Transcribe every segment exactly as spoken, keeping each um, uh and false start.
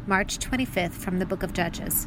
March twenty-fifth from the book of Judges.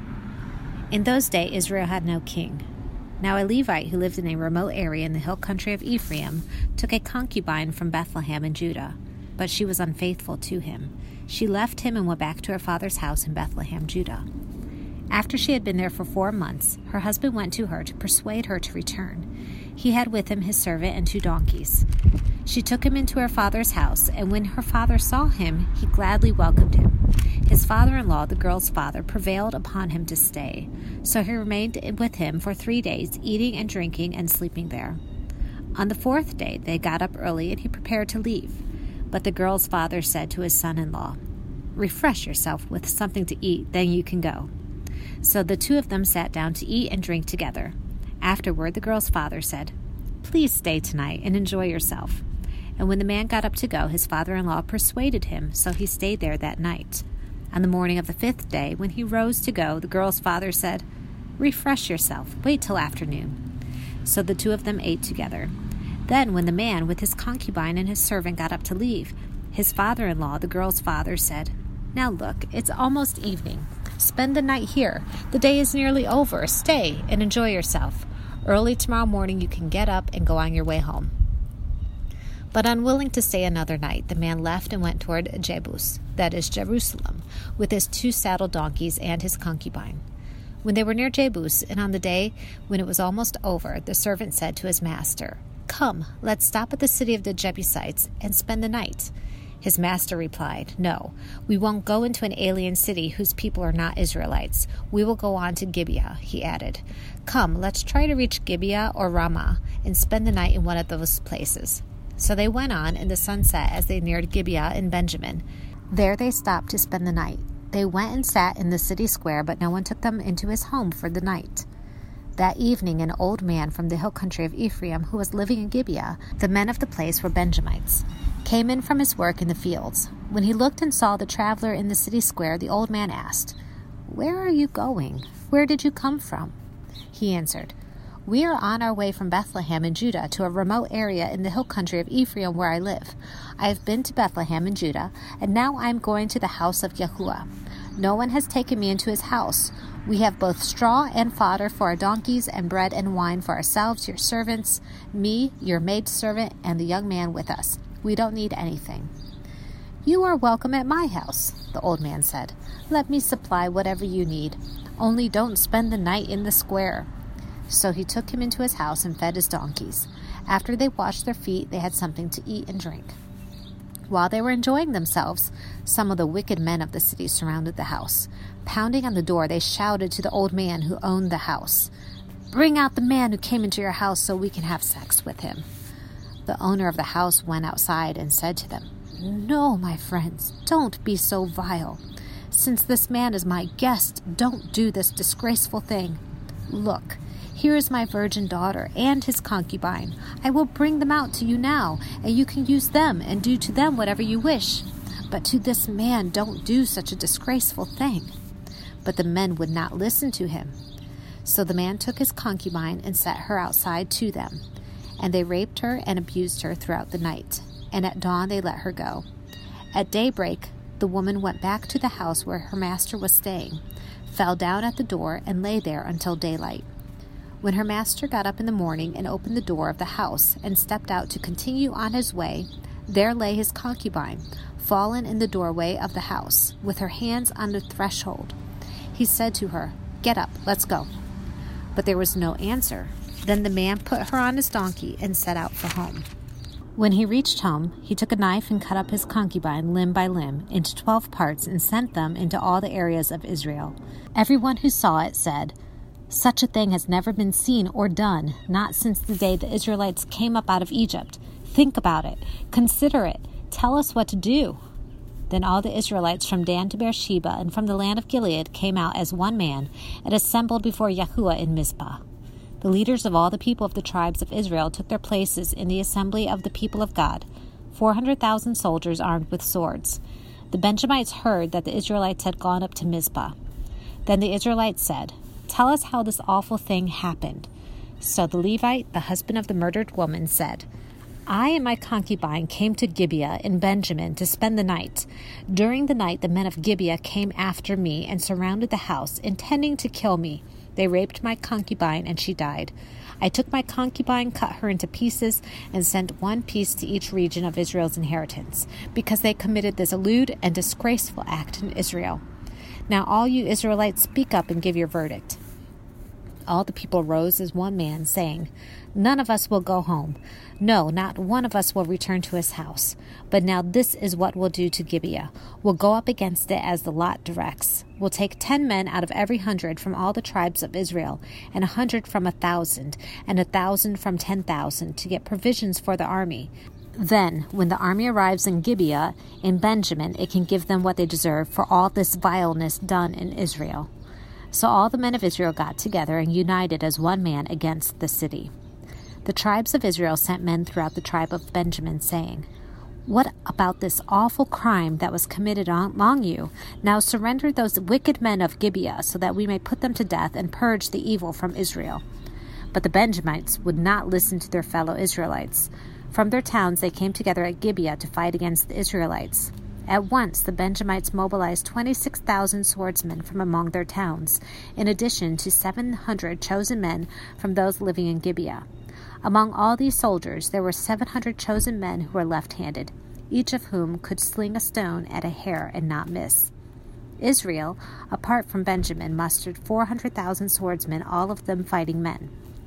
In those days, Israel had no king. Now a Levite who lived in a remote area in the hill country of Ephraim took a concubine from Bethlehem in Judah, but she was unfaithful to him. She left him and went back to her father's house in Bethlehem, Judah. After she had been there for four months, her husband went to her to persuade her to return. He had with him his servant and two donkeys. She took him into her father's house, and when her father saw him, he gladly welcomed him. His father-in-law, the girl's father, prevailed upon him to stay. So he remained with him for three days, eating and drinking and sleeping there. On the fourth day, they got up early, and he prepared to leave. But the girl's father said to his son-in-law, "Refresh yourself with something to eat, then you can go." So the two of them sat down to eat and drink together. Afterward, the girl's father said, "Please stay tonight and enjoy yourself." And when the man got up to go, his father-in-law persuaded him, so he stayed there that night. On the morning of the fifth day, when he rose to go, the girl's father said, "Refresh yourself. Wait till afternoon." So the two of them ate together. Then when the man with his concubine and his servant got up to leave, his father-in-law, the girl's father, said, "Now look, it's almost evening. Spend the night here. The day is nearly over. Stay and enjoy yourself. Early tomorrow morning you can get up and go on your way home." But unwilling to stay another night, the man left and went toward Jebus, that is Jerusalem, with his two saddled donkeys and his concubine. When they were near Jebus, and on the day when it was almost over, the servant said to his master, "Come, let's stop at the city of the Jebusites and spend the night." His master replied, "No, we won't go into an alien city whose people are not Israelites. We will go on to Gibeah," he added. "Come, let's try to reach Gibeah or Ramah and spend the night in one of those places." So they went on, and the sun set as they neared Gibeah in Benjamin. There they stopped to spend the night. They went and sat in the city square, but no one took them into his home for the night. That evening an old man from the hill country of Ephraim, who was living in Gibeah, the men of the place were Benjamites, came in from his work in the fields. When he looked and saw the traveler in the city square, the old man asked, "Where are you going? Where did you come from?" He answered, "We are on our way from Bethlehem in Judah to a remote area in the hill country of Ephraim where I live. I have been to Bethlehem in Judah, and now I am going to the house of Yahuwah. No one has taken me into his house. We have both straw and fodder for our donkeys, and bread and wine for ourselves, your servants, me, your maidservant, and the young man with us. We don't need anything." "You are welcome at my house," the old man said. "Let me supply whatever you need. Only don't spend the night in the square." So he took him into his house and fed his donkeys. After they washed their feet, they had something to eat and drink. While they were enjoying themselves, some of the wicked men of the city surrounded the house. Pounding on the door, they shouted to the old man who owned the house, "Bring out the man who came into your house so we can have sex with him." The owner of the house went outside and said to them, "No, my friends, don't be so vile. Since this man is my guest, don't do this disgraceful thing. Look, here is my virgin daughter and his concubine. I will bring them out to you now, and you can use them and do to them whatever you wish. But to this man don't do such a disgraceful thing." But the men would not listen to him. So the man took his concubine and set her outside to them. And they raped her and abused her throughout the night. And at dawn they let her go. At daybreak, the woman went back to the house where her master was staying, fell down at the door, and lay there until daylight. When her master got up in the morning and opened the door of the house and stepped out to continue on his way, there lay his concubine, fallen in the doorway of the house, with her hands on the threshold. He said to her, "Get up, let's go." But there was no answer. Then the man put her on his donkey and set out for home. When he reached home, he took a knife and cut up his concubine limb by limb into twelve parts and sent them into all the areas of Israel. Everyone who saw it said, "Such a thing has never been seen or done, not since the day the Israelites came up out of Egypt. Think about it. Consider it. Tell us what to do." Then all the Israelites from Dan to Beersheba and from the land of Gilead came out as one man and assembled before Yahuwah in Mizpah. The leaders of all the people of the tribes of Israel took their places in the assembly of the people of God, four hundred thousand soldiers armed with swords. The Benjamites heard that the Israelites had gone up to Mizpah. Then the Israelites said, "Tell us how this awful thing happened." So the Levite, the husband of the murdered woman, said, I and my concubine came to Gibeah in Benjamin to spend the night. During the night the men of Gibeah came after me and surrounded the house, intending to kill me. They raped my concubine, and she died. I took my concubine, cut her into pieces, and sent one piece to each region of Israel's inheritance, because they committed this lewd and disgraceful act in Israel. Now all you Israelites, speak up and give your verdict." All the people rose as one man, saying, "None of us will go home. No, not one of us will return to his house. But now this is what we'll do to Gibeah. We'll go up against it as the lot directs. We'll take ten men out of every hundred from all the tribes of Israel, and a hundred from a thousand, and a thousand from ten thousand, to get provisions for the army. Then, when the army arrives in Gibeah, in Benjamin, it can give them what they deserve for all this vileness done in Israel." So all the men of Israel got together and united as one man against the city. The tribes of Israel sent men throughout the tribe of Benjamin, saying, "What about this awful crime that was committed among you? Now surrender those wicked men of Gibeah, so that we may put them to death and purge the evil from Israel." But the Benjamites would not listen to their fellow Israelites. From their towns they came together at Gibeah to fight against the Israelites. At once the Benjamites mobilized twenty-six thousand swordsmen from among their towns, in addition to seven hundred chosen men from those living in Gibeah. Among all these soldiers there were seven hundred chosen men who were left-handed, each of whom could sling a stone at a hair and not miss. Israel, apart from Benjamin, mustered four hundred thousand swordsmen, all of them fighting men.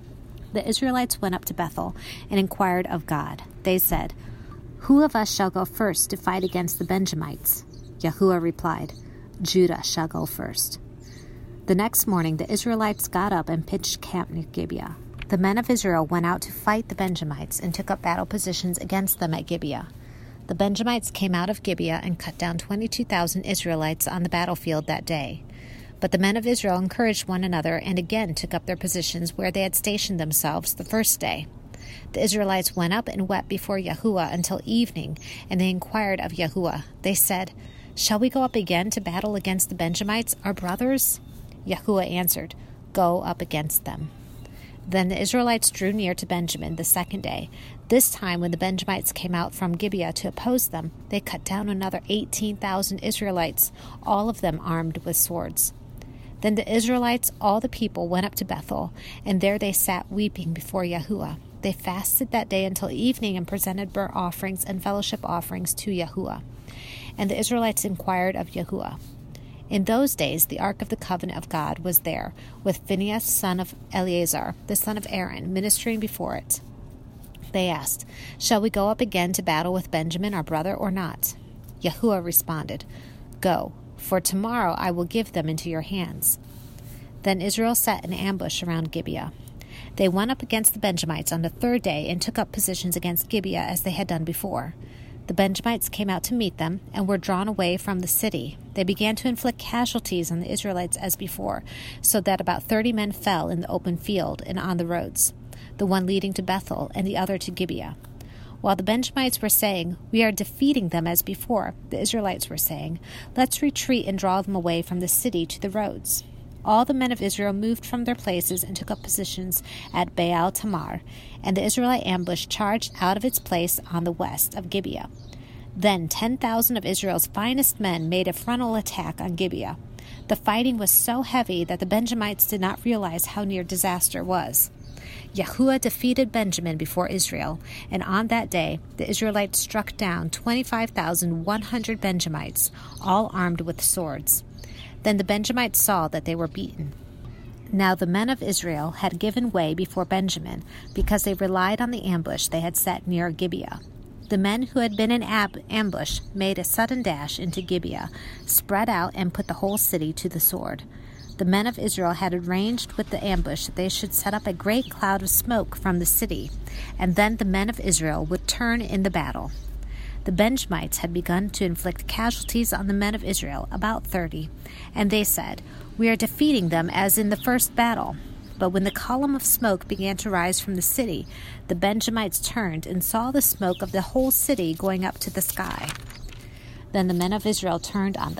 The Israelites went up to Bethel and inquired of God. They said, "Who of us shall go first to fight against the Benjamites?" Yahuwah replied, "Judah shall go first." The next morning the Israelites got up and pitched camp near Gibeah. The men of Israel went out to fight the Benjamites and took up battle positions against them at Gibeah. The Benjamites came out of Gibeah and cut down twenty-two thousand Israelites on the battlefield that day. But the men of Israel encouraged one another and again took up their positions where they had stationed themselves the first day. The Israelites went up and wept before Yahuwah until evening, and they inquired of Yahuwah. They said, "Shall we go up again to battle against the Benjamites, our brothers?" Yahuwah answered, "Go up against them." Then the Israelites drew near to Benjamin the second day. This time, when the Benjamites came out from Gibeah to oppose them, they cut down another eighteen thousand Israelites, all of them armed with swords. Then the Israelites, all the people, went up to Bethel, and there they sat weeping before Yahuwah. They fasted that day until evening and presented burnt offerings and fellowship offerings to Yahuwah. And the Israelites inquired of Yahuwah. In those days the ark of the covenant of God was there, with Phinehas son of Eleazar, the son of Aaron, ministering before it. They asked, "Shall we go up again to battle with Benjamin our brother or not?" Yahuwah responded, "Go, for tomorrow I will give them into your hands." Then Israel set an ambush around Gibeah. They went up against the Benjamites on the third day and took up positions against Gibeah as they had done before. The Benjamites came out to meet them and were drawn away from the city. They began to inflict casualties on the Israelites as before, so that about thirty men fell in the open field and on the roads, the one leading to Bethel and the other to Gibeah. While the Benjamites were saying, "We are defeating them as before," the Israelites were saying, "Let's retreat and draw them away from the city to the roads." All the men of Israel moved from their places and took up positions at Baal Tamar, and the Israelite ambush charged out of its place on the west of Gibeah. Then ten thousand of Israel's finest men made a frontal attack on Gibeah. The fighting was so heavy that the Benjamites did not realize how near disaster was. Yahuwah defeated Benjamin before Israel, and on that day the Israelites struck down twenty-five thousand one hundred Benjamites, all armed with swords. Then the Benjamites saw that they were beaten. Now the men of Israel had given way before Benjamin, because they relied on the ambush they had set near Gibeah. The men who had been in ab- ambush made a sudden dash into Gibeah, spread out, and put the whole city to the sword. The men of Israel had arranged with the ambush that they should set up a great cloud of smoke from the city, and then the men of Israel would turn in the battle. The Benjamites had begun to inflict casualties on the men of Israel, about thirty, and they said, "We are defeating them as in the first battle." But when the column of smoke began to rise from the city, the Benjamites turned and saw the smoke of the whole city going up to the sky. Then the men of Israel turned on them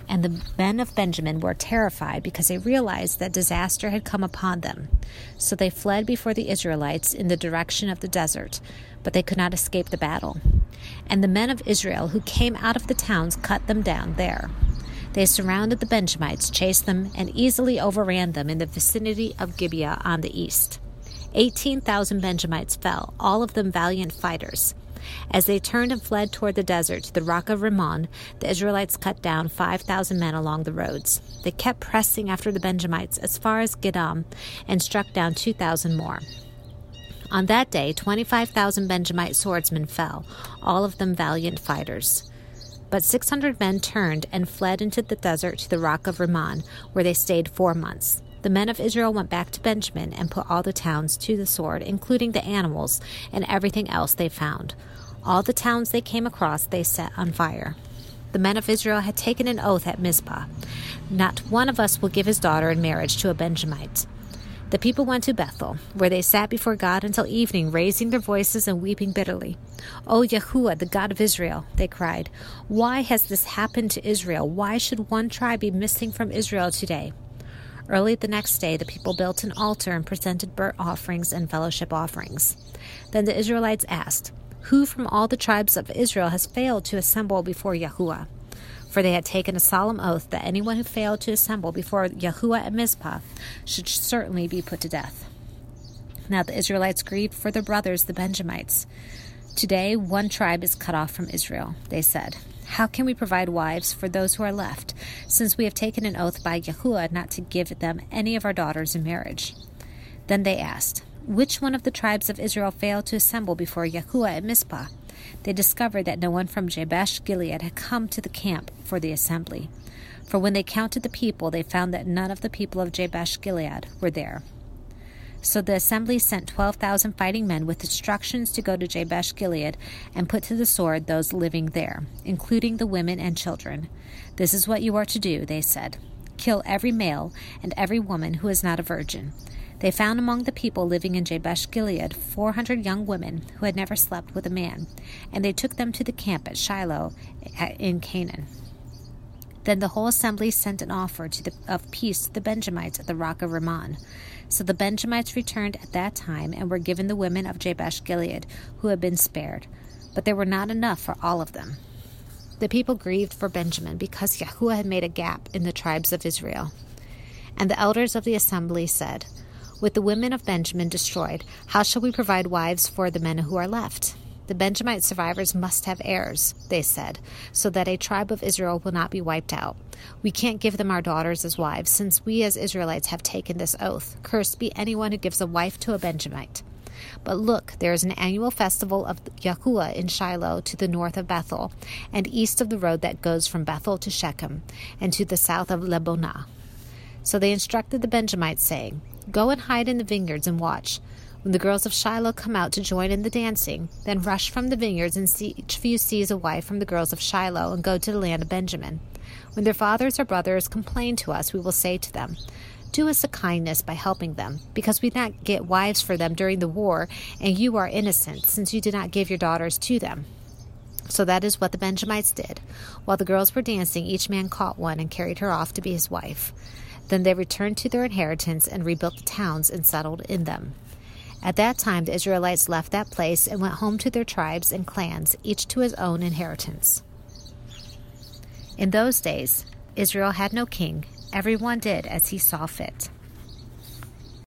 and the men of Benjamin were terrified because they realized that disaster had come upon them. So they fled before the Israelites in the direction of the desert, but they could not escape the battle. And the men of Israel who came out of the towns cut them down there. They surrounded the Benjamites, chased them, and easily overran them in the vicinity of Gibeah on the east. Eighteen thousand Benjamites fell, all of them valiant fighters. As they turned and fled toward the desert to the rock of Rimmon, the Israelites cut down five thousand men along the roads. They kept pressing after the Benjamites as far as Gidom and struck down two thousand more. On that day, twenty-five thousand Benjamite swordsmen fell, all of them valiant fighters. But six hundred men turned and fled into the desert to the rock of Rimmon, where they stayed four months. The men of Israel went back to Benjamin and put all the towns to the sword, including the animals and everything else they found. All the towns they came across they set on fire. The men of Israel had taken an oath at Mizpah. Not one of us will give his daughter in marriage to a Benjamite. The people went to Bethel, where they sat before God until evening, raising their voices and weeping bitterly. "O Yahuwah, the God of Israel," they cried, "why has this happened to Israel? Why should one tribe be missing from Israel today?" Early the next day, the people built an altar and presented burnt offerings and fellowship offerings. Then the Israelites asked, "Who from all the tribes of Israel has failed to assemble before Yahuwah?" For they had taken a solemn oath that anyone who failed to assemble before Yahuwah at Mizpah should certainly be put to death. Now the Israelites grieved for their brothers, the Benjamites. "Today one tribe is cut off from Israel," they said. "How can we provide wives for those who are left, since we have taken an oath by Yahuwah not to give them any of our daughters in marriage?" Then they asked, "Which one of the tribes of Israel failed to assemble before Yahuwah at Mizpah?" They discovered that no one from Jabesh Gilead had come to the camp for the assembly. For when they counted the people, they found that none of the people of Jabesh Gilead were there. So the assembly sent twelve thousand fighting men with instructions to go to Jabesh Gilead and put to the sword those living there, including the women and children. "This is what you are to do," they said. "Kill every male and every woman who is not a virgin." They found among the people living in Jabesh Gilead four hundred young women who had never slept with a man, and they took them to the camp at Shiloh in Canaan. Then the whole assembly sent an offer to the, of peace to the Benjamites at the rock of Rimmon. So the Benjamites returned at that time and were given the women of Jabesh Gilead who had been spared, but there were not enough for all of them. The people grieved for Benjamin because Yahuwah had made a gap in the tribes of Israel. And the elders of the assembly said, "With the women of Benjamin destroyed, how shall we provide wives for the men who are left? The Benjamite survivors must have heirs," they said, "so that a tribe of Israel will not be wiped out. We can't give them our daughters as wives, since we as Israelites have taken this oath. Cursed be anyone who gives a wife to a Benjamite. But look, there is an annual festival of Yahuwah in Shiloh to the north of Bethel, and east of the road that goes from Bethel to Shechem, and to the south of Lebonah." So they instructed the Benjamites, saying, "Go and hide in the vineyards and watch. When the girls of Shiloh come out to join in the dancing, then rush from the vineyards and see each of you seize a wife from the girls of Shiloh and go to the land of Benjamin. When their fathers or brothers complain to us, we will say to them, 'Do us a kindness by helping them, because we did not get wives for them during the war, and you are innocent, since you did not give your daughters to them.'" So that is what the Benjamites did. While the girls were dancing, each man caught one and carried her off to be his wife. Then they returned to their inheritance and rebuilt the towns and settled in them. At that time the Israelites left that place and went home to their tribes and clans, each to his own inheritance. In those days, Israel had no king. Everyone did as he saw fit.